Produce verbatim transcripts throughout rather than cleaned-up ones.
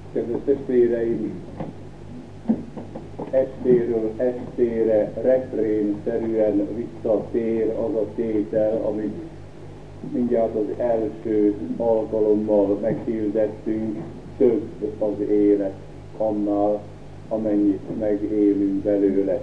Kedves testvéreim, estéről estére refrénszerűen visszatér az a tétel, amit mindjárt az első alkalommal meghirdettünk, több az élet annál, amennyit megélünk belőle.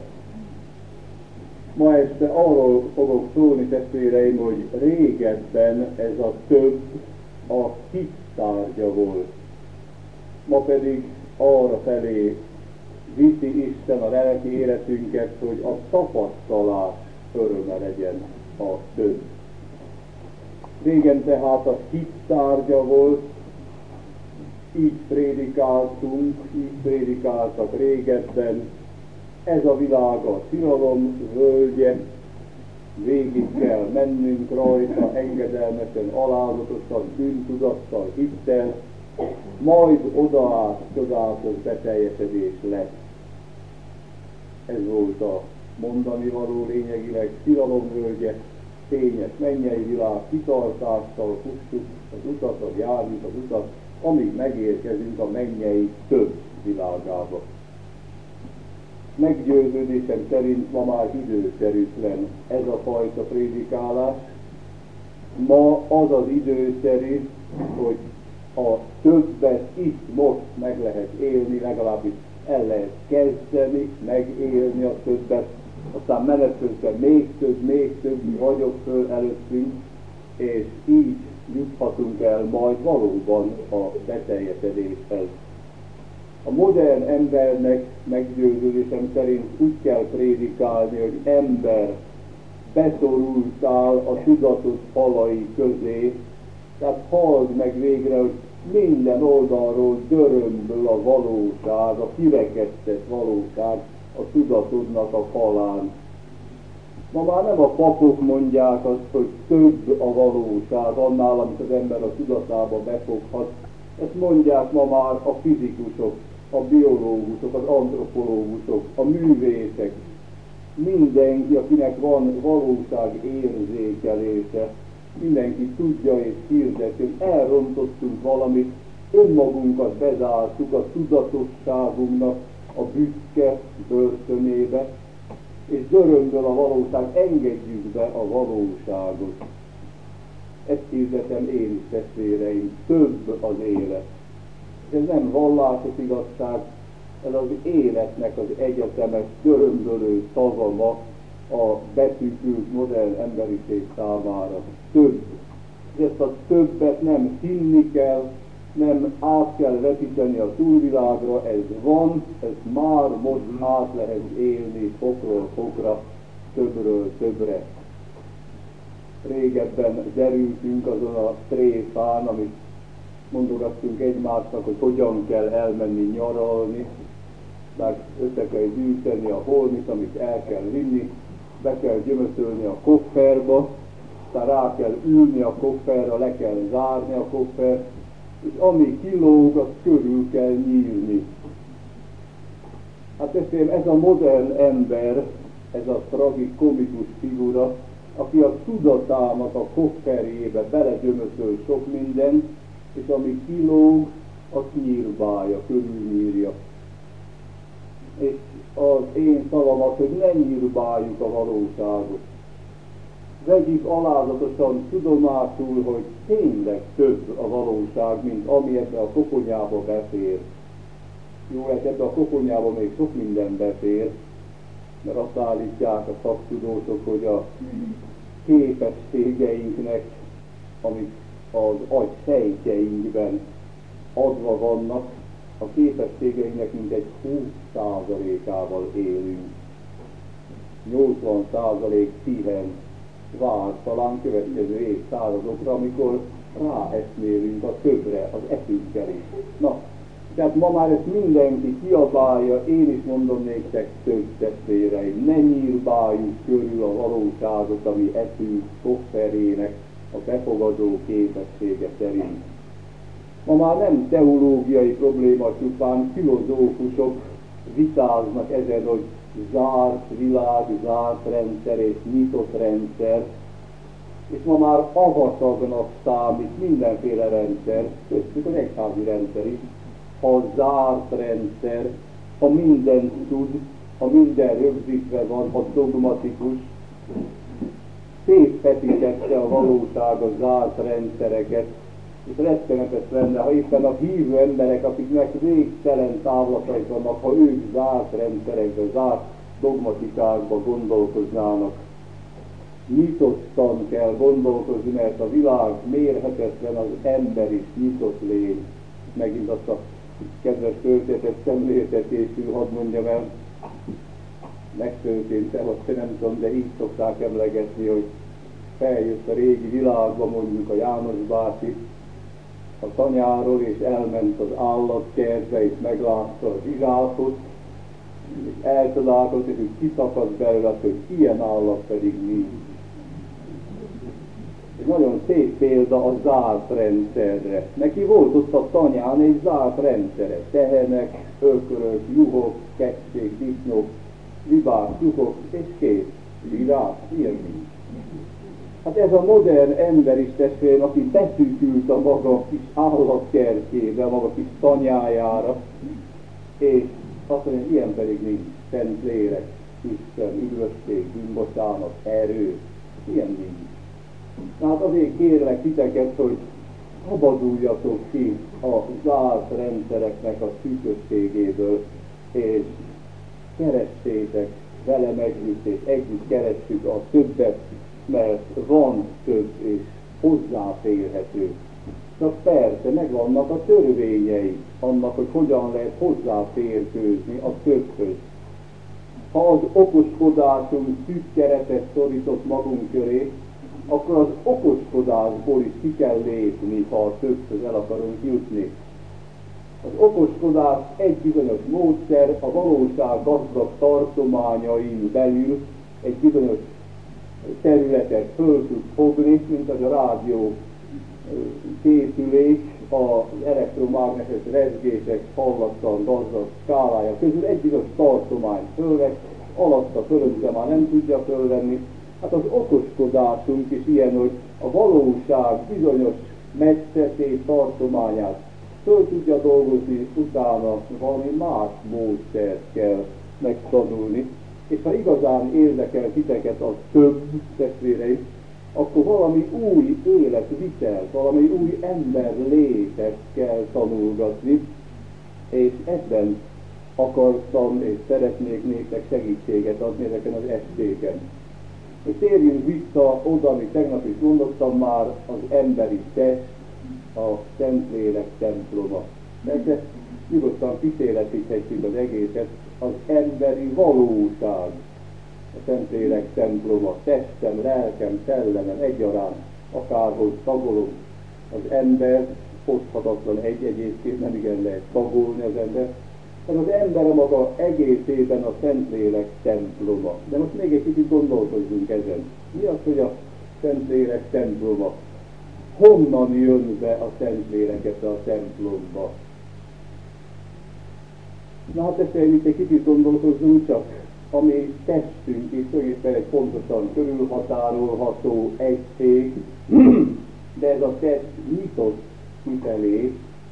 Ma este arról fogok szólni, testvéreim, hogy régebben ez a több a hit tárgya volt. Ma pedig arra felé viszi Isten a lelki életünket, hogy a tapasztalás öröme legyen a több. Régen tehát a hit tárgya volt, így prédikáltunk, így prédikáltak régebben. Ez a világ a tilalom völgye, végig kell mennünk rajta, engedelmesen, alázatosan, bűntudattal, hittel, majd odaát csodálatos beteljesedés lesz. Ez volt a mondani való lényegileg, tilalomvölgye, fényes mennyei világ, kitartással fussuk az utat, járjuk az utat, amíg megérkezünk a mennyei több világába. Meggyőződésem szerint ma már időszerűtlen ez a fajta prédikálás. Ma az az időszerű, hogy a többet itt most meg lehet élni, legalábbis el lehet kezdeni, megélni a többet, aztán menet közben még több, még több vagyok föl előttünk, és így juthatunk el majd valóban a beteljesedéshez. A modern embernek meggyőződésem szerint úgy kell prédikálni, hogy ember, beszorultál a tudatos falai közé, tehát halld meg végre, hogy minden oldalról dörömböl a valóság, a kirekesztett valóság a tudatodnak a falán. Ma már nem a papok mondják azt, hogy több a valóság annál, amit az ember a tudatába befoghat. Ezt mondják ma már a fizikusok, a biológusok, az antropológusok, a művészek. Mindenki, akinek van valóság érzékelése, mindenki tudja és hirdeti, hogy elrontottunk valamit, önmagunkat bezártuk a tudatosságunknak a büszke börtönébe, és dörömböl a valóság, engedjük be a valóságot. Ezt hirdetem én is, testvéreim, több az élet. Ez nem vallásos igazság, ez az életnek az egyetemes, dörömbölő szavama a betűkült modern emberiség számára. Több. És ezt a többet nem hinni kell, nem át kell vetíteni a túlvilágra, ez van, ez már most át lehet élni fokról fokra, többről többre. Régebben derültünk azon a tréfán, amit mondogattunk egymásnak, hogy hogyan kell elmenni nyaralni, meg össze kell gyűjteni a holmit, amit el kell vinni, be kell gyömöszölni a kofferba, aztán rá kell ülni a kofferra, le kell zárni a koffert, és ami kilóg, azt körül kell nyílni. Hát ezt ez a modern ember, ez a tragikomikus figura, aki a tudatának a kofferjébe belegyömöszöl sok mindent, és ami kilóg, azt nyírbálja, körülnyírja. És az én szavam az, hogy ne nyírbáljuk a valóságot. Vegyük alázatosan tudomásul, hogy tényleg több a valóság, mint ami ebbe a koponyába befér. Jó, hát ebbe a koponyába még sok minden befér, mert azt állítják a szaktudósok, hogy a képességeinknek, amik az agy sejtjeinkben adva vannak, a képességeinknek mintegy húsz százalékával élünk. nyolcvan százalék pihen, vár talán következő évszázadokra, amikor ráeszmélünk a többre, az etünkkel is. Na, tehát ma már ezt mindenki kiabálja, én is mondom néktek, több testvéreim, ne nyírbáljuk körül a valóságot, ami etünk kofferének a befogadó képessége szerint. Ma már nem teológiai probléma, csupán filozófusok vitáznak ezen, hogy zárt világ, zárt rendszer és nyitott rendszer, és ma már avatagnak számít mindenféle rendszer, köztük az egyházi rendszer is, ha zárt rendszer, ha mindent tud, ha minden rögzítve van, ha dogmatikus, szétfeszítette a valóság a zárt rendszereket, és rettenetes lenne, ha éppen a hívő emberek, akiknek végtelen távlataik vannak, ha ők zárt rendszerekbe, zárt dogmatikákba gondolkoznának. Nyitottan kell gondolkozni, mert a világ mérhetetlen, az ember is nyitott lény. Megint azt a kedves történetet szemléltetésű, hadd mondjam el, megtörtént-e, vagy nem tudom, de így szokták emlegetni, hogy feljött a régi világba, mondjuk a János bácsi a tanyáról, és elment az állatkertbe, és meglátta a zsiráfot, és elcsodálkozott, és úgy kiszakadt belőle, hogy ilyen állat pedig nincs. Ez nagyon szép példa a zárt rendszerre. Neki volt ott a tanyán egy zárt rendszere. Tehenek, ökörök, juhok, kecskék, disznók, libák, juhok, és kész. Zsiráf, ilyen nincs. Hát ez a modern ember is, testvérem, aki beszűkült a maga kis állatkertjébe, a maga kis tanyájára, és azt mondja, hogy ilyen pedig nincs. Szent lélek, Isten, üdvösség, bűnbocsánat, erő. Ilyen nincs. Hát azért kérlek titeket, hogy szabaduljatok ki a zárt rendszereknek a szűkösségéből, és keressétek velem együtt, és együtt keressük a többet, mert van több és hozzáférhető. Csak persze, megvannak a törvényei annak, hogy hogyan lehet hozzáférkőzni a többhöz. Ha az okoskodásunk szűk keretet szorított magunk köré, akkor az okoskodásból is ki kell lépni, ha a többhöz el akarunk jutni. Az okoskodás egy bizonyos módszer, a valóság gazdag tartományain belül egy bizonyos területet föl tud fogni, mint az a rádió készülék, az elektromágneses rezgések hallatlan gazdag skálája közül egy bizonyos tartományt fölvesz, alatta fölötte már nem tudja fölvenni. Hát az okoskodásunk is ilyen, hogy a valóság bizonyos messzetét, tartományát föl tudja dolgozni, utána valami más módszert kell megtanulni. És ha igazán érdekel titeket a több, testvéreim, akkor valami új életvitelt, valami új ember létet kell tanulgatni, és ebben akartam és szeretnék néktek segítséget adni ezeken az estéken. És térjünk vissza oda, amit tegnap is mondottam már, az emberi test, a Szentlélek temploma. Mert nyugodtan kísérletíthetjük az egészet, az emberi valóság, a Szentlélek temploma, testem, lelkem, szellemem egyaránt, akárhogy tagolom az ember, oszthatatlan egy egyébként, nem igen lehet tagolni az ember, ez az ember a maga egészében a Szentlélek temploma. De most még egy kicsit gondolkozzunk ezen. Mi az, hogy a Szentlélek temploma? Honnan jön be a Szentléleket a templomba? Na hát ezt itt egy kicsit gondolkozzunk, csak ami testünk is tulajdonképpen egy pontosan körülhatárolható egység, de ez a test nyitott kifelé.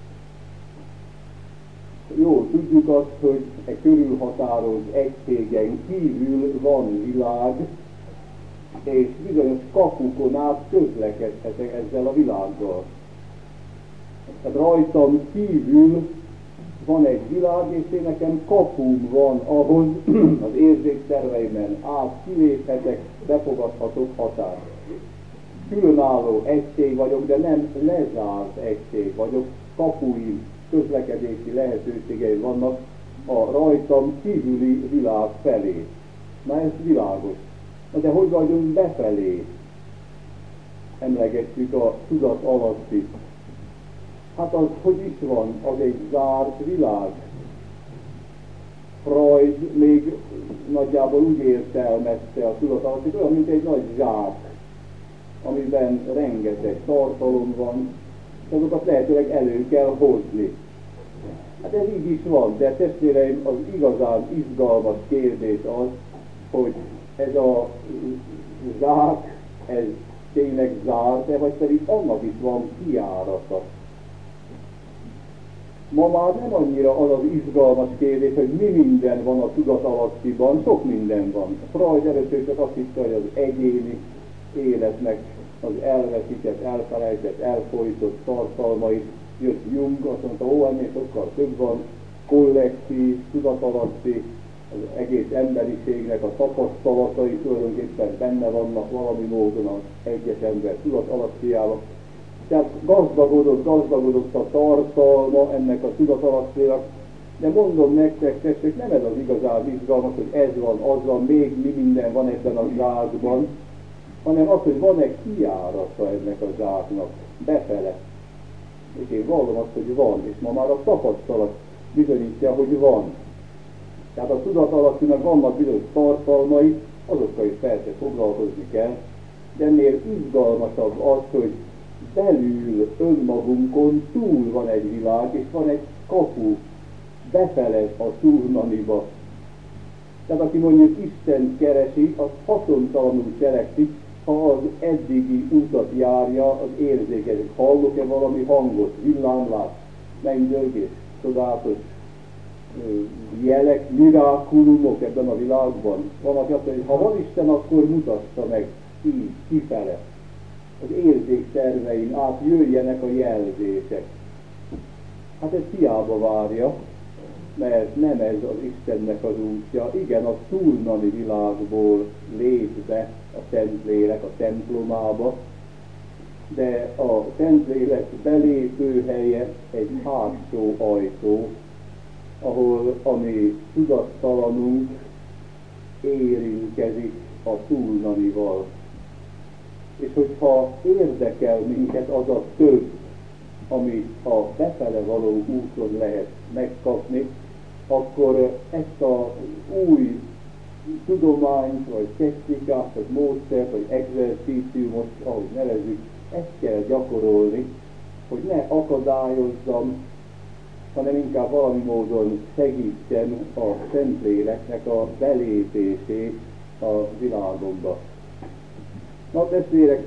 Jól tudjuk azt, hogy egy körülhatárolt egységen kívül van világ, és bizonyos kapukon át közlekedhetek ezzel a világgal. Tehát rajtam kívül van egy világ, és én nekem kapum van ahhoz az érzékszerveimen át kiléphetek, befogadhatok határt. Különálló egység vagyok, de nem lezárt egység vagyok, kapuim, közlekedési lehetőségei vannak a rajtam kívüli világ felé. Na ez világos. Na de hogy vagyunk befelé? Emlegetjük a tudat alatti. Hát az, hogy is van, az egy zárt világ. Freud még nagyjából úgy értelmezte a tudat alatti, olyan, mint egy nagy zsák, amiben rengeteg tartalom van, és azokat lehetőleg elő kell hozni. Hát ez így is van, de testvéreim, az igazán izgalmas kérdés az, hogy ez a zsák, ez tényleg zárt, vagy pedig annak is van kijárata. Ma már nem annyira az az izgalmas kérdés, hogy mi minden van a tudatalattiban, sok minden van. A Freud először csak azt hitte, hogy az egyéni életnek az elveszített, elfelejtett, elfolytott tartalmait, jött Jung, azt mondta, ó, ennél sokkal több van, kollektív, tudatalatti, az egész emberiségnek a tapasztalatai tulajdonképpen benne vannak valami módon az egyes ember tudatalattiában. Tehát gazdagodott, gazdagodott a tartalma ennek a tudatalattinak, de mondom nektek, tessék, nem ez az igazán izgalmas, hogy ez van, az van, még mi minden van ebben a zsákban, hanem az, hogy van-e kijárata ennek a zsáknak, befele. És én vallom azt, hogy van, és ma már a tapasztalat bizonyítja, hogy van. Tehát a tudatalattinak vannak bizonyos tartalmai, azokkal is persze foglalkozni kell, de ennél izgalmasabb az, hogy belül önmagunkon túl van egy világ, és van egy kapu, befele a túlnaniba. Tehát aki mondjuk Istent keresi, az haszontalanul cselekszik, ha az eddigi utat járja, az érzékezik. Hallok-e valami hangot, villámlás, mennydörgés, csodálatos jelek, mirákulumok ebben a világban. Van, aki azt mondja, hogy ha van Isten, akkor mutassa meg így, kifele. Az érzékszervein át jöjjenek a jelzések. Hát ez hiába várja, mert nem ez az Istennek az útja. Igen, a túlnani világból lép be a Szentlélek a templomába, de a Szentlélek belépő helye egy hátsó ajtó, ahol a mi tudattalanunk érinkezik a túlnanival. És hogyha érdekel minket az a több, amit a befele való úton lehet megkapni, akkor ezt a új tudományt, vagy technikát, vagy módszert, vagy exercíciumot, ahogy nevezzük, ezt kell gyakorolni, hogy ne akadályozzam, hanem inkább valami módon segítsem a Szentléleknek a belépését a világomba. Na testvérek,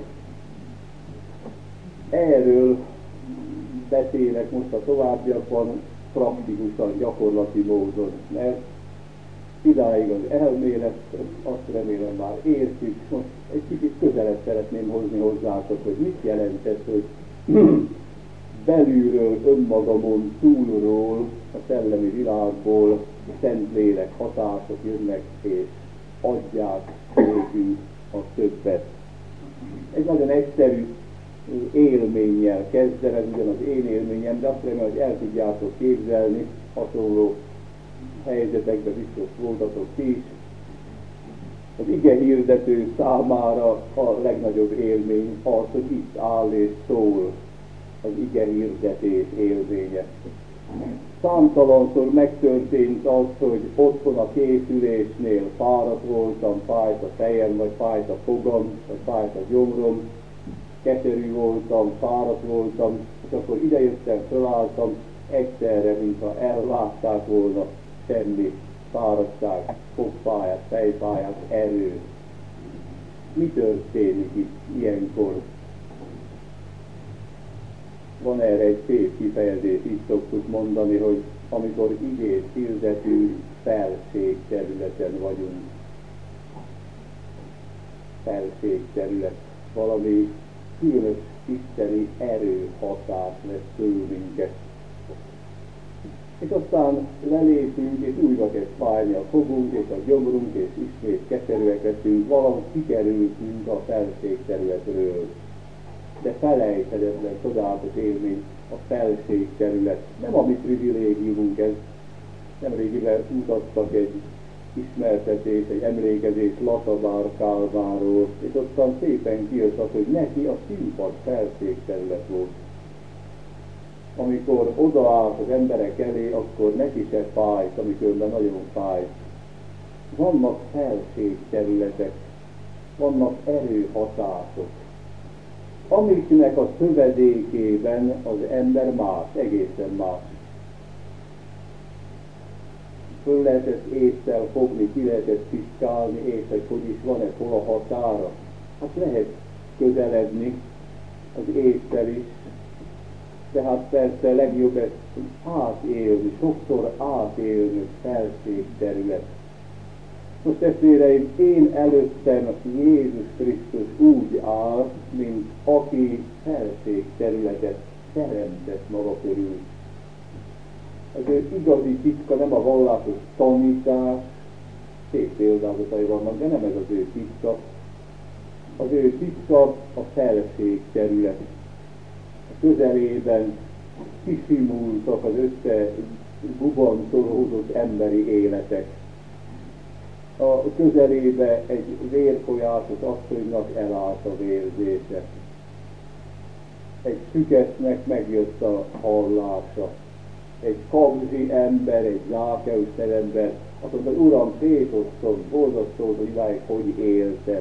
erről beszélek most a továbbiakban praktikusan, gyakorlati módon, mert idáig az elmélet, azt remélem már értjük, most egy kicsit közelebb szeretném hozni hozzátok, hogy mit jelent ez, hogy belülről, önmagamon, túlról, a szellemi világból a Szentlélek hatások jönnek és adják nekünk a többet. Egy nagyon egyszerű élménnyel kezdem, ez ugyan az én élményem, de azt remélem, hogy el tudjátok képzelni, hasonló helyzetekben biztos voltatok ti is. Az ige hirdető számára a legnagyobb élmény az, hogy itt áll és szól, az ige hirdetés élménye. Számtalanszor megtörtént az, hogy otthon a készülésnél fáradt voltam, fájt a fejem, vagy fájt a fogam, vagy fájt a gyomrom, keserű voltam, fáradt voltam, és akkor idejöttem, fölálltam, egyszerre, mintha ellátták volna semmi fáradtság, fogfáját, fejfáját, erő. Mi történik itt ilyenkor? Van erre egy szép kifejezés, így szoktuk mondani, hogy amikor igét hirdetünk, felségterületen vagyunk. Felségterület. Valami különös isteni erőhatás lesz körül minket. És aztán lelépünk, és újra kezd fájni a fogunk, és a gyomrunk, és ismét keserűek leszünk, valahogy kikerültünk a felségterületről. De felejthetetlen, csodálatos élmény a felségterület. Nem a mi privilégiumunk ez. Nemrégiben mutattak egy ismertetést, egy emlékezést Latabár Kálváról, és ottan szépen kijöttek, hogy neki a színpad felségterület volt. Amikor odaállt az emberek elé, akkor neki se fájt, amikor nagyon fájt. Vannak felségterületek, vannak erőhatások, amiknek a szövedékében az ember más, egészen más. Föl lehet ezt észsel fogni, ki lehet ezt piszkálni, és hogy hogy is van-e hol a határa. Hát lehet közeledni az észsel is, tehát persze legjobb ezt átélni, sokszor átélni felségterület. Most testvéreim, én előttem Jézus Krisztus úgy áll, mint aki felségterületet teremtett maga körül. Az ő igazi titka nem a vallásos tanítás, szép példázatai vannak, de nem ez az ő titka. Az ő titka a felségterület. A közelében kisimultak az összegubancolódott emberi életek. A közelébe egy vérfolyásos asszonynak elállt a vérzése. Egy szüketnek megjött a hallása. Egy kabzsi ember, egy Zákeusz ember, azt mondta, Uram, szétosztom, borzasztó, hogy idáig hogy éltem.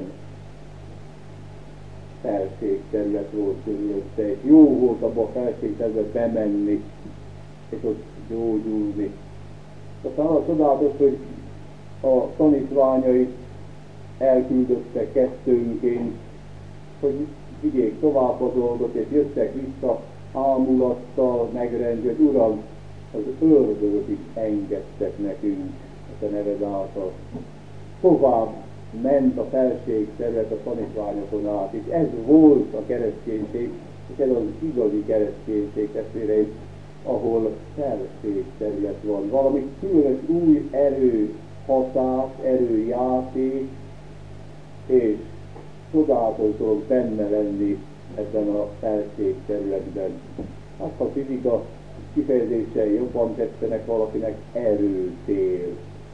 Felségterület volt körülötte, és jó volt abba a felségterületbe bemenni, és ott gyógyulni. Aztán az csodálatos, hogy a tanítványait elküldötte kettőnként, hogy vigyék tovább a dolgot, és jöttek vissza ámulattal megrendő, hogy Uram, az ördögöt is engedtek nekünk, a te neved által. Tovább ment a felségterület a tanítványokon át, és ez volt a kereszténység, és ez az igazi kereszténység, testvéreim, ahol felségterület van. Valami különös új erő, hatás, erőjáték, és csodálatos dolog benne lenni ebben a felségterületben. Hát a fizika kifejezései jobban tetszenek valakinek erőtér.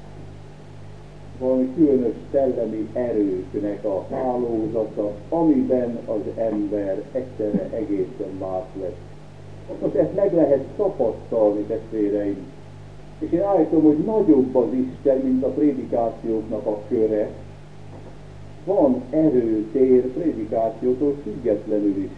Valami különös szellemi erőknek a hálózata, amiben az ember egyszerre egészen más lesz. Most ezt meg lehet tapasztalni, testvéreim. És én állítom, hogy nagyobb az Isten, mint a prédikációknak a köre. Van erőtér prédikációtól függetlenül is.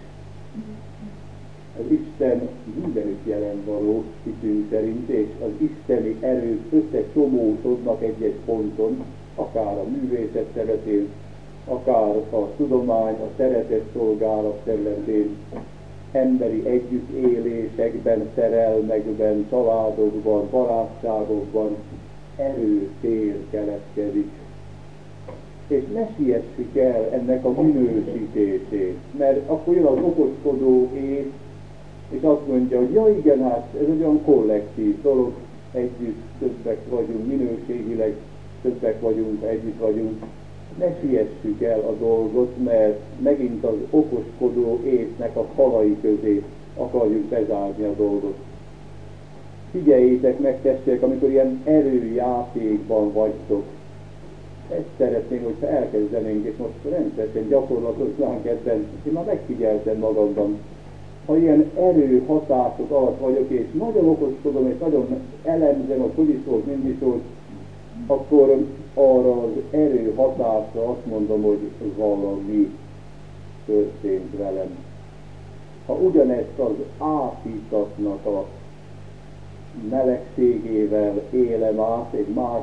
Az Isten mindenütt jelen való hitünk szerint, és az isteni erők összecsomósodnak egy-egy ponton, akár a művészet területén, akár a tudomány, a szeretet szolgálat területén, emberi együttélésekben, szerelmekben, családokban, barátságokban erőtér keletkezik. És ne siessük el ennek a minősítését, mert akkor jön az okoskodó év, és azt mondja, hogy ja igen, hát ez egy olyan kollektív dolog, együtt többek vagyunk, minőségileg többek vagyunk, együtt vagyunk. Ne siessük el a dolgot, mert megint az okoskodó észnek a falai közé akarjuk bezárni a dolgot. Figyeljétek meg, testvérek, amikor ilyen erőjátékban vagytok. Ezt szeretném, hogyha elkezdenénk, és most rendszeresen gyakorlatoznánk ebben. Én már megfigyeltem magamban. Ha ilyen erő hatások alatt vagyok, és nagyon okoskodom, és nagyon elemzem, hogy hogy is volt, mind is volt, akkor arra az erő hatásra azt mondom, hogy valami történt velem. Ha ugyanezt az átítatnak a melegségével élem át, egy más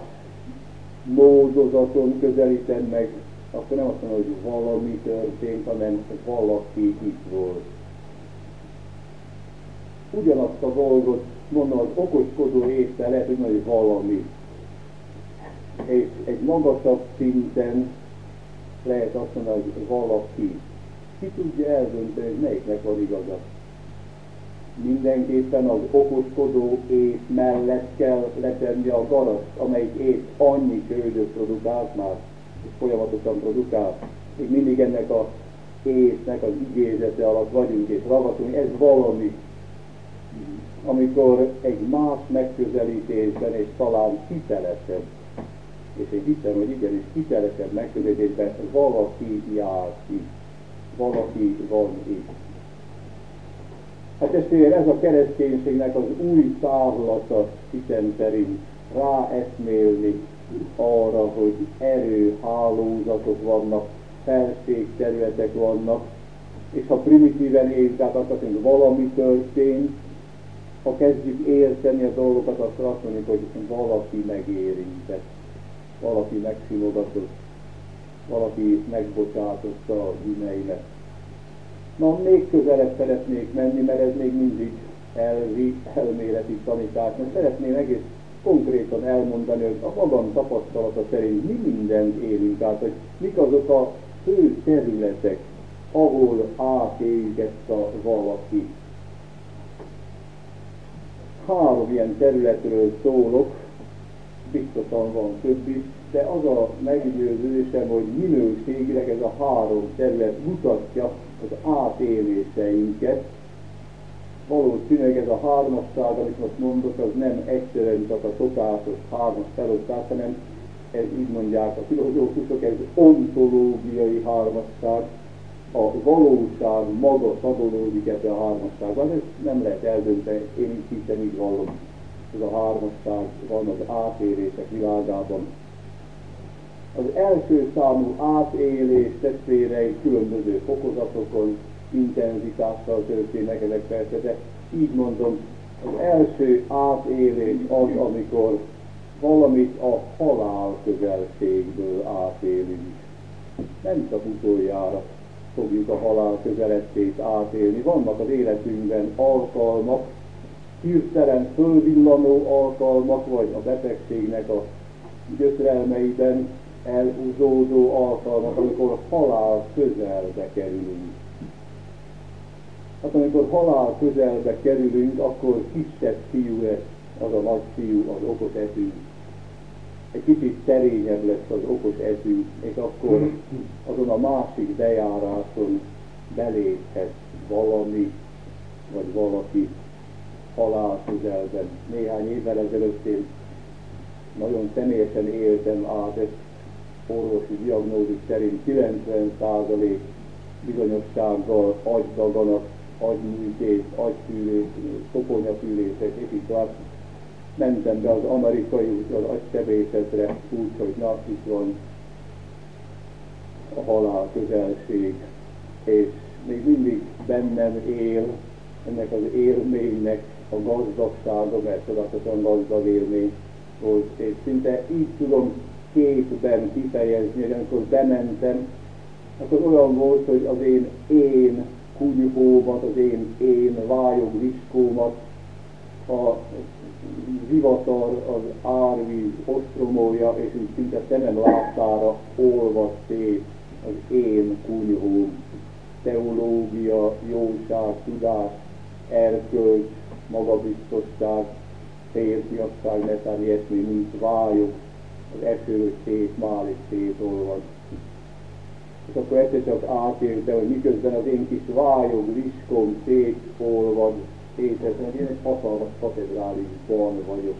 módozaton közelítem meg, akkor nem azt mondom, hogy valami történt, hanem valaki itt volt. Ugyanazt a dolgot mondom, az okoskodó észre lehet, hogy mondja, hogy valami. És egy magasabb szinten lehet azt mondani, hogy valaki. Ki tudja eldönteni, hogy melyiknek van igaza? Mindenképpen az okoskodó ész mellett kell letenni a garast, amelyik ész annyi köldöt produkált már, és folyamatosan produkál. Még mindig ennek a észnek az igézete alatt vagyunk, és ragatunk, ez valami. Amikor egy más megközelítésben, és talán hitelesebb, és én hiszem, hogy igenis hitelesebb megközelítésben valaki jár itt, valaki van itt. Hát testvérem, ez a kereszténységnek az új távlata, hiszem szerint, ráeszmélni arra, hogy erőhálózatok vannak, felségterületek vannak, és ha primitíven éljük, tehát azt mondjuk, hogy valami történt, ha kezdjük érteni a dolgokat, akkor azt mondjuk, hogy valaki megérintett, valaki megsimogatott, valaki megbocsátotta a bűneimet. Na, még közelebb szeretnék menni, mert ez még mindig elvi, elméleti tanítás, mert szeretném egész konkrétan elmondani, hogy a magam tapasztalata szerint mi mindent élünk át, hogy mik azok a fő területek, ahol átéljük ezt a valaki. Három ilyen területről szólok, biztosan van több is, de az a meggyőződésem, hogy minőségileg ez a három terület mutatja az átéléseinket. Valószínűleg ez a hármasság, amit most mondok, az nem egyszerűen csak a szokásos hármas felosztás, hanem ez így mondják a filozófusok, ez ontológiai hármasság, a valóság maga tagolódik ebbe a hármasságban, ezt nem lehet eldönteni, én is hiszem, így vallom. Ez a hármasság van az átélések világában. Az első számú átélés testvéreim különböző fokozatokon, intenzitással történnek ezek persze, de így mondom, az első átélés az, amikor valamit a halál közelségből átélünk. Nem csak utoljára fogjuk a halál közelettét átélni. Vannak az életünkben alkalmak, hirtelen fölvillanó alkalmak, vagy a betegségnek a gyötrelmeiben elhúzódó alkalmak, amikor halál közelbe kerülünk. Hát amikor halál közelbe kerülünk, akkor kisebb fiú lesz az a nagy fiú, az okos eszű. Egy kicsit szerényebb lesz az okos eszű, és akkor azon a másik bejáráson beléphet valami, vagy valaki halál közelben. Néhány évvel ezelőtt én nagyon személyesen éltem át, ezt orvosi diagnózis szerint kilencven százalék bizonyossággal agydaganat, agyműtét, agyfűlés, koponyafűlések, és így tovább. Mentem be az amerikai az agysebészetre, úgy, hogy na, itt van a halál közelség, és még mindig bennem él ennek az élménynek a gazdagsága, mert tudatosan gazdag élmény volt, és szinte így tudom képben kifejezni, hogy amikor bementem, akkor olyan volt, hogy az én én kunyhómat, az én én vályog viskómat, a zivatar, az árvíz ostromolja, és úgy szinte szemem láttára olvad szét az én kunyhóm. Teológia, jóság, tudás, erkölcs, magabiztosság, férfiasság, netán ilyesmi, mint vályog, az eső szétmál és szétolvad. És akkor egyszer csak átélte, hogy miközben az én kis vályog viskóm szétolvad, széteszem, hogy én egy hatalmas katedrálisban vagyok,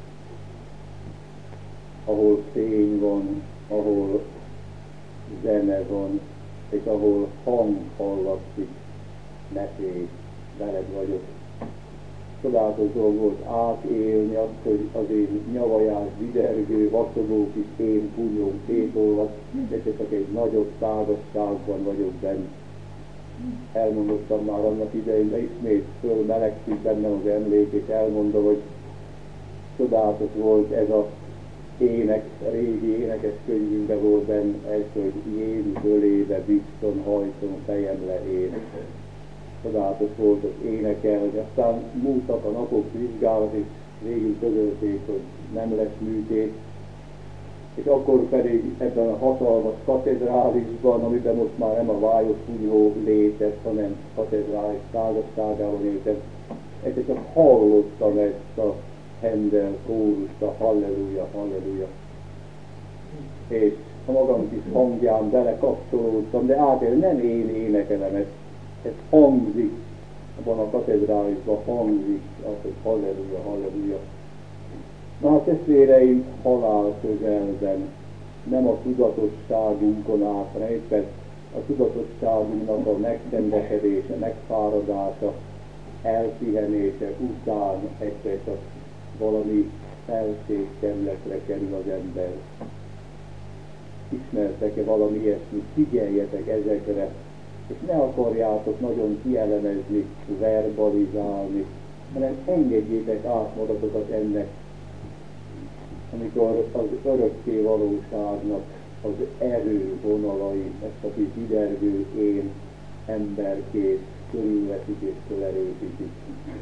ahol fény van, ahol zene van, és ahol hang hallatszik, ne félj, veled vagyok. Csodálatos dolog volt átélni azt, hogy az én nyavajás, vidergő, vacogó kis én kunyóm szétolvad, de csak egy nagyobb tágasságban vagyok benne. Elmondottam már annak idején, de ismét fölmelegszik bennem az emlék, és elmondom, hogy csodálatos volt ez a ének, a régi énekes könyvünkben volt benne ez, hogy Jézus ölébe bizton hajtom fejemle én. Csodálatos volt az énekelni, aztán múltak a napok vizsgálat, és végül közölték, hogy nem lesz műtét, és akkor pedig ebben a hatalmas katedrálisban, amiben most már nem a vályos kunyhó létett, hanem katedrális százasságában éltem, egyszer csak hallottam ezt a Handel kórust, a halleluja, halleluja. És a magam kis hangján belekapcsolódtam, de átélni nem én énekelem ezt, ez hangzik, abban a katedrálisban hangzik, az, hogy halleluja, halleluja. Na hát testvéreim, halál közelben, nem a tudatosságunkon át, hanem éppen a tudatosságunknak a megszenvedése, megfáradása, elpihenése után egyszer csak valami felség területre kerül az ember. Ismertek-e valami ilyesmit? Figyeljetek ezekre, és ne akarjátok nagyon kielemezni, verbalizálni, hanem engedjétek át magatokat ennek, amikor az örökké valóságnak az erő vonalai, ezt a kis vidergő én emberkét körülveszik és felerősítik.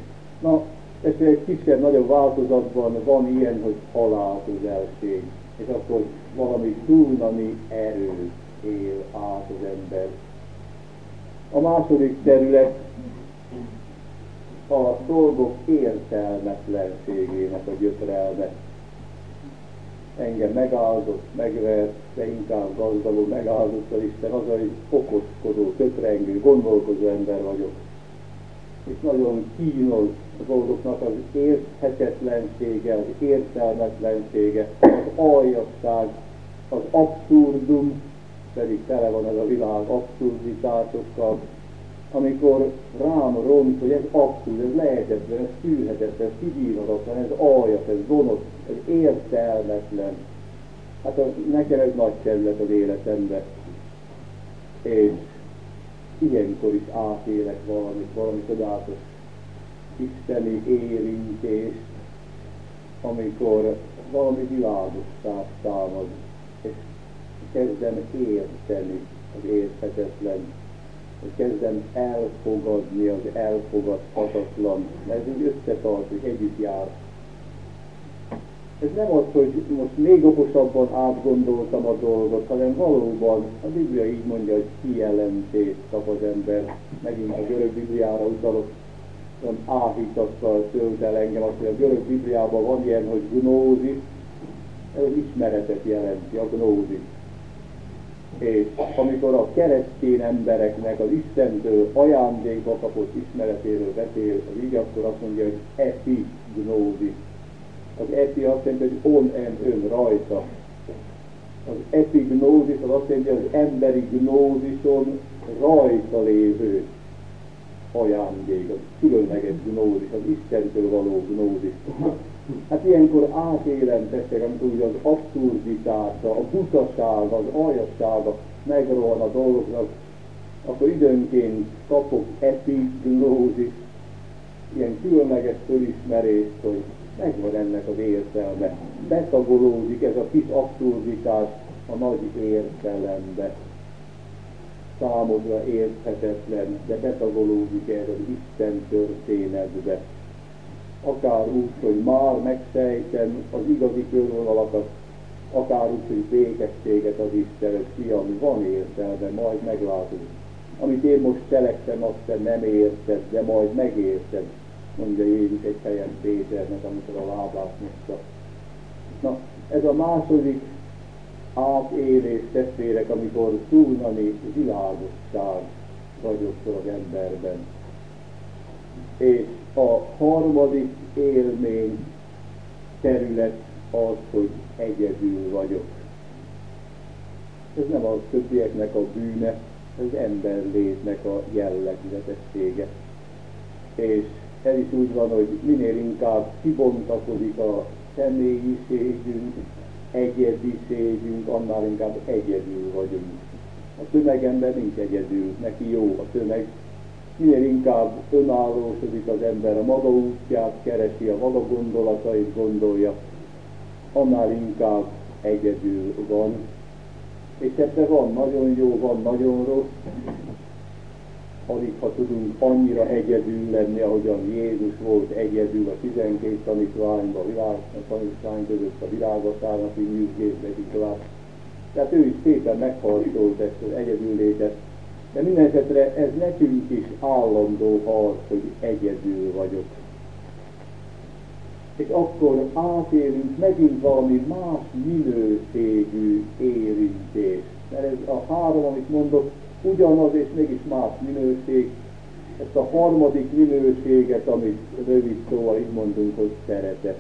Na, ez egy kisebb-nagyobb változatban van ilyen, hogy halálközelség, és akkor valami túlnami erő él át az ember. A második terület a dolgok értelmetlenségének a gyötrelme. Engem megáldott, megvert, de inkább gazdagul megáldott az Isten, az, hogy okoskodó, töprengő, gondolkozó ember vagyok. És nagyon kínos a dolgoknak az érthetetlensége, az értelmetlensége, az aljasság, az abszurdum, pedig tele van ez a világ abszurditásokkal, amikor rám ront, hogy ez abszurd, ez lehetetlen, ez tűrhetetlen, ez kibírhatatlan, ez aljas, ez gonosz, ez értelmetlen. Hát az, nekem ez nagy terület az életemben. És ilyenkor is átélek valamit, valami csodálatos isteni érintést, amikor valami világosság támad, és kezdem érteni az érthetetlen, és kezdem elfogadni az elfogadhatatlan, mert ez úgy összetartozik, együtt jár. Ez nem az, hogy most még okosabban átgondoltam a dolgot, hanem valóban a Biblia így mondja, hogy kijelentést kap az ember. Megint a görög Bibliára utalok, olyan áhítattal tölt el engem, azt, hogy a görög Bibliában van ilyen, hogy gnózis, ez az ismeretet jelenti, a gnózis. És amikor a keresztény embereknek az Istentől ajándékba kapott ismeretéről beszél az így, akkor azt mondja, hogy epignózis. Az epi azt jelenti, hogy on en ön rajta. Az epignózis az azt jelenti, hogy az emberi gnózison rajta lévő ajándék, az különleges gnózis, az Istentől való gnózis. Hát ilyenkor átélem testek, amikor ugye az abszurditása, a butasága, az aljassága megrohan a dolgoknak, akkor időnként kapok epignózis, ilyen különleges fölismerést, hogy megvan ennek az értelme. Betagolódik ez a kis abszurditás a nagy értelembe. Számodra érthetetlen, de betagolódik ez az Isten történetbe. Akár úgy, hogy már megszejtem az igazi körvonalakat, akár úgy, hogy békességet az Isten, hogy fiam, van értelme, majd meglátod. Amit én most cselekszem, azt te nem érted, de majd megérted, mondja Jézus egy helyen Péternek, amikor a lábát mossa. Na, ez a második átélés, testvérek, amikor túlnami világosság ragyogtól az emberben. És a harmadik élmény terület az, hogy egyedül vagyok. Ez nem a többieknek a bűne, ez az emberlétnek a jellegzetessége. És ez is úgy van, hogy minél inkább kibontakozik a személyiségünk, egyediségünk, annál inkább egyedül vagyunk. A tömegember nincs egyedül, neki jó a tömeg. Minél inkább önállósodik az ember, a maga útját keresi, a maga gondolatait gondolja, annál inkább egyedül van. És ebben van nagyon jó, van nagyon rossz. Alig, ha tudunk annyira egyedül lenni, ahogyan Jézus volt egyedül a tizenkét tanítványban, a világ, a tanítvány között, a világosságnak, így nyűgésnek tovább. Tehát ő is szépen megharcolt ezt az egyedüllétet. De minden esetre ez nekünk is állandó harc, hogy egyedül vagyok. És akkor átélünk megint valami más minőségű érintést. Mert ez a három, amit mondok, ugyanaz és mégis más minőség. Ezt a harmadik minőséget, amit rövid szóval így mondunk, hogy szeretet.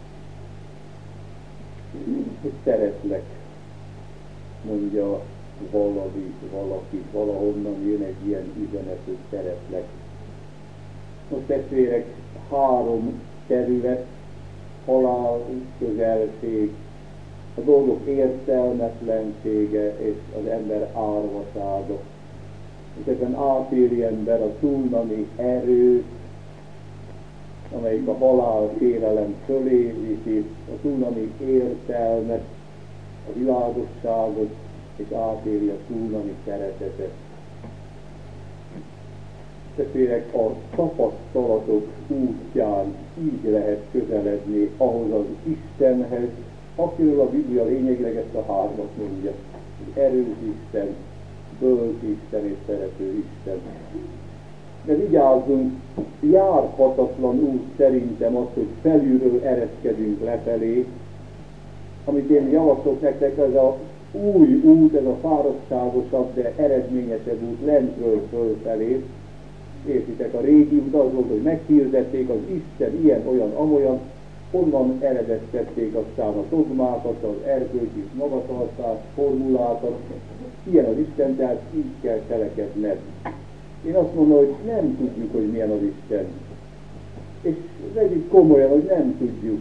Hogy szeretlek, mondja valami, valaki, valahonnan jön egy ilyen üzenet, hogy szeretlek. Most testvérek, három terület, halál, közelség, a dolgok értelmetlensége és az ember árvasága. És ebben átéli ember a túlnami erőt, amelyik a halál félelem fölé viszi, a túlnami értelmet, a világosságot, és átéli a túlnami szeretetet. Testvérek, a tapasztalatok útján így lehet közeledni ahhoz az Istenhez, akiről a Biblia lényegileg ezt a hármat mondja. Erős Isten, bölcs Isten és szerető Isten. De vigyázzunk, járhatatlan út szerintem az, hogy felülről ereszkedünk lefelé. Amit én javaslok nektek, ez az új út, ez a fáradtságosabb, de eredményesebb út lentről fölfelé. Értitek, a régi út az volt, hogy meghirdették az Isten ilyen, olyan, amolyan, onnan eredeztették aztán a dogmákat, az erkölcsi magatartás formulákat. Ilyen az Isten, tehát így kell cselekedned. Én azt mondom, hogy nem tudjuk, hogy milyen az Isten. És vegyük komolyan, hogy nem tudjuk.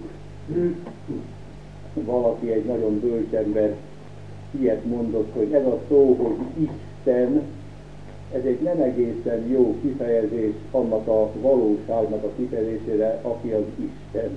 Valaki, egy nagyon bölcs ember ilyet mondott, hogy ez a szó, hogy Isten, ez egy nem egészen jó kifejezés annak a valóságnak a kifejezésére, aki az Isten.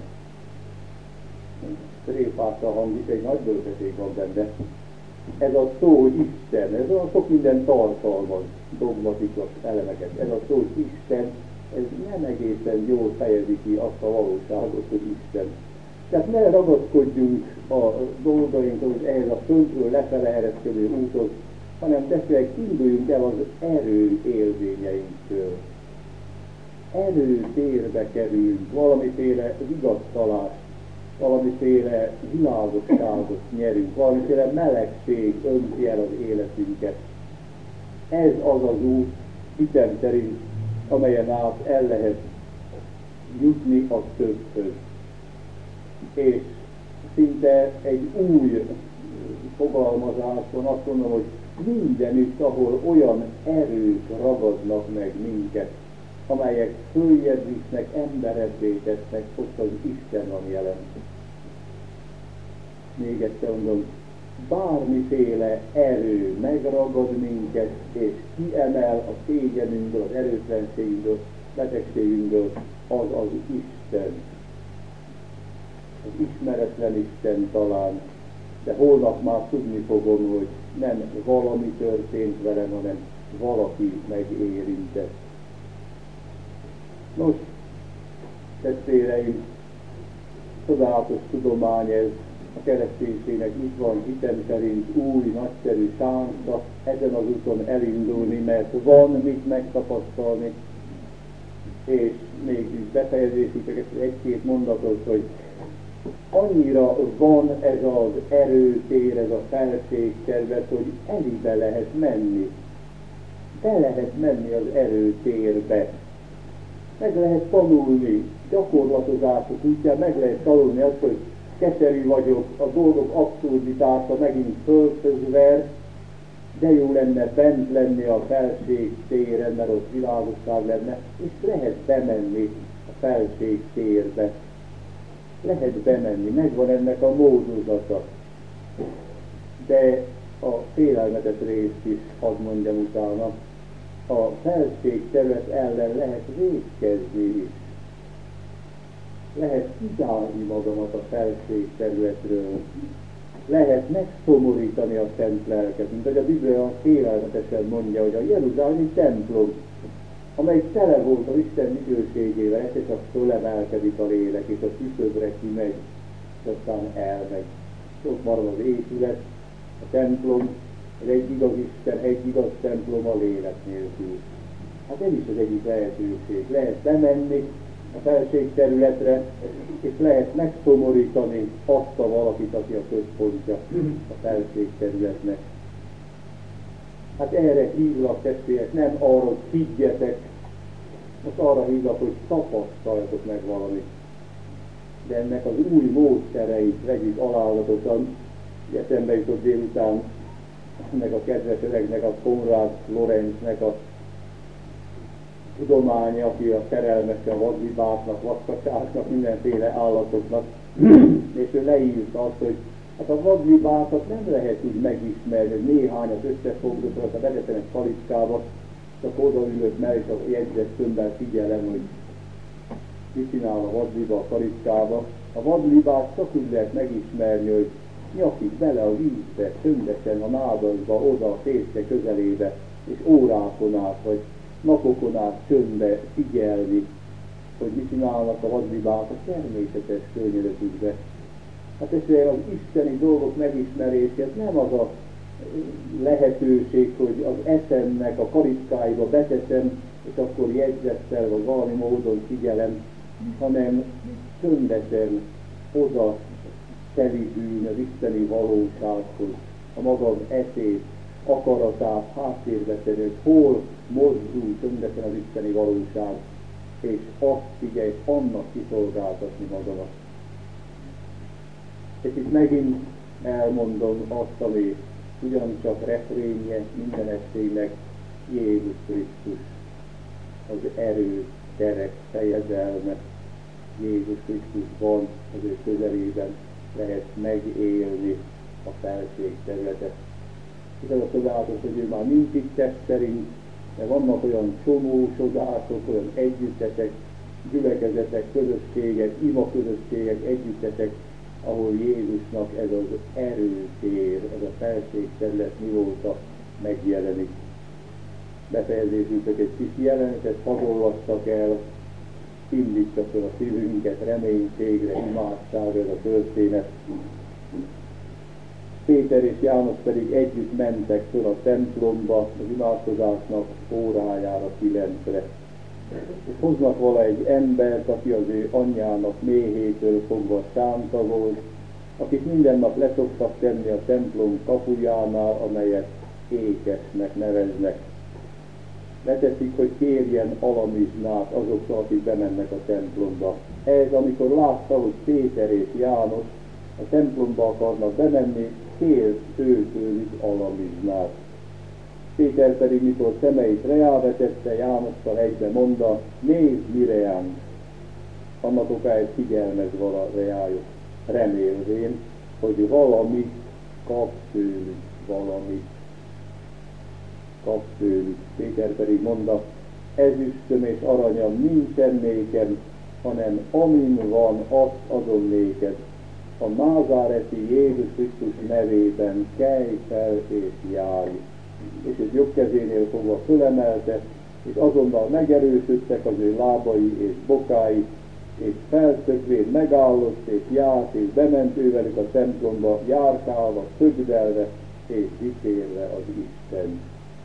Tréfással hangzik, egy nagy bölcsesség van benne. Ez a szó, hogy Isten, ez a sok minden tartalmaz, dogmatikus elemeket. Ez a szó, hogy Isten, ez nem egészen jól fejezi ki azt a valóságot, hogy Isten. Tehát ne ragaszkodjunk a dolgainkhoz, ehhez a föntről lefele ereszkedő úthoz, hanem testvérek, induljunk el az erő élményeinktől. Erőtérbe kerülünk, valamiféle vigasztalást, valamiféle világosságot nyerünk, valamiféle melegség önti el az életünket. Ez az az út, hitem szerint, amelyen át el lehet jutni a többhöz. És szinte egy új fogalmazáson azt mondom, hogy mindenütt, ahol olyan erők ragadnak meg minket, amelyek följebb visznek, emberebbé tesznek, ott az Isten van jelen. Még egyszer mondom, bármiféle erő megragad minket, és kiemel a szégyenünkből, az erőtlenségünkből, betegségünkből, az az Isten. Az ismeretlen Isten talán, de holnap már tudni fogom, hogy nem valami történt velem, hanem valaki megérintett. Nos, testvéreim, csodálatos tudomány ez, a kereszténységnek itt van hitem szerint új, nagyszerű sánsza ezen az úton elindulni, mert van mit megtapasztalni, és még befejezésük egy-két mondatot, hogy annyira van ez az erőtér, ez a felségterület, hogy elébe lehet menni. Be lehet menni az erőtérbe. Meg lehet tanulni, gyakorlatozások útján meg lehet tanulni azt, hogy keserű vagyok, a dolgok abszurditása megint földhöz ver, de jó lenne bent lenni a felségtéren, mert ott világosság lenne, és lehet bemenni a felségtérbe. Lehet bemenni, megvan ennek a módozata. De a félelmetes részt is, hadd mondjam utána, a felségterület ellen lehet vétkezni is. Lehet kizárni magamat a felségterületről. Lehet megszomorítani a szent lelket, mint hogy a Biblia félelmetesen mondja, hogy a jeruzsálemi templom, amely tele volt az Isten dicsőségével, és csak fölemelkedik a lélek, és a küszöbre kimegy, és aztán elmegy. Ott marad az épület, a templom, ez egy igaz Isten, egy igaz templom a lélek nélkül. Hát ez is az egyik lehetőség. Lehet bemenni a felségterületre, és lehet megszomorítani azt a valakit, aki a központja a felségterületnek. Hát erre hívlak, testvérek, nem arra, hogy higgyetek, most arra hívlak, hogy tapasztaljatok meg valamit. De ennek az új módszereit vegyük alázatosan, hogy eszembe jutott délután ennek a kedves öregnek, a Konrad Lorenznek a tudománya, aki a szerelmese a vadlibáknak, vadkacsáknak, mindenféle állatoknak, és ő leírta azt, hogy hát a vadlibákat nem lehet úgy megismerni, hogy néhányat összefogdott, a bevetenek palickába, csak odaülök meg, és a jegyzettömbben figyelem, hogy mit csinál a vadliba a palickába. A vadlibát csak úgy lehet megismerni, hogy nyakik bele a vízbe, csöndesen a nádasba, oda a fészke közelébe, és órákon át, hogy napokon át csöndbe figyelni, hogy mit csinálnak a vadbibák a természetes környezetükbe. Hát egyszerűen az isteni dolgok megismerését nem az a lehetőség, hogy az eszemnek a kalickáiba beteszem, és akkor jegyzettel, vagy valami módon figyelem, hanem csöndesen oda telítűn az isteni valósághoz, a magam eszét, akaratát háttérbe tenni, hogy hol mozdul csöndesen az isteni valóság, és azt figyelj, annak kiszolgáltatni magamat. És itt megint elmondom azt, ami ugyancsak refrénje minden estének, Jézus Krisztus, az erő, kerek, fejedelme. Jézus Krisztusban, az ő közelében lehet megélni a felség területet. És ez a csodálatos, hogy ő már nincs itt test szerint, de vannak olyan csomósodások, olyan együttesek, gyülekezetek, közösségek, ima közösségek, együttesek, ahol Jézusnak ez az erőtér, ez a felség terület mióta megjelenik. Befejezésünknek egy kis jelenetet hadd olvassak el, indítsa fel a szívünket reménységre, imádságra ez a történet. Péter és János pedig együtt mentek föl a templomba az imádkozásnak órájára kilencre. És hoznak vala egy embert, aki az ő anyjának méhétől fogva sánta volt, akit minden nap leszoktak tenni a templom kapujánál, amelyet ékesnek neveznek. Leteszik, hogy kérjen alamizsnát azoktól, akik bemennek a templomba. Ez, amikor látta, hogy Péter és János a templomba akarnak bemenni, kért őtőlük alamizsnát. Péter pedig, mikor szemeit reálvetette, Jánossal egybe mondta, nézd mi reánk. Annak okáért figyelmez vala reájuk, remélvén, hogy valamit kap tőlük, valamit kap tőlük. Péter pedig mondta, ezüstöm és aranyam nincsen nékem, hanem amin van, azt adom néked. A názáreti Jézus Krisztus nevében kelj fel és járj. És egy jobb kezénél fogva fölemelte, és azonnal megerősödtek az ő lábai és bokái, és felszökvén megállott, és járt, és bement ő velük a templomba, járkálva, szögdelve, és dicsérve az Isten.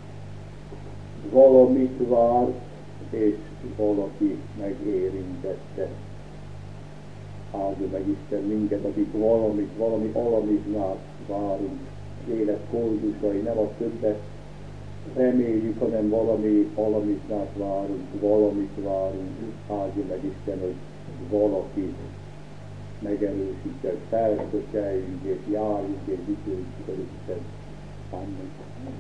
Valamit várt, és valaki megérintette. Áldja meg Isten minket, akik valamit, valami alamizsnát várunk. Élet koldusai, nem a többet reméljük, hanem valami alamizsnát várunk, valamit várunk. Áldja meg Isten, hogy valaki megerősített, felszökeljünk, és járjunk, és dicsőjük az Isten. Amen.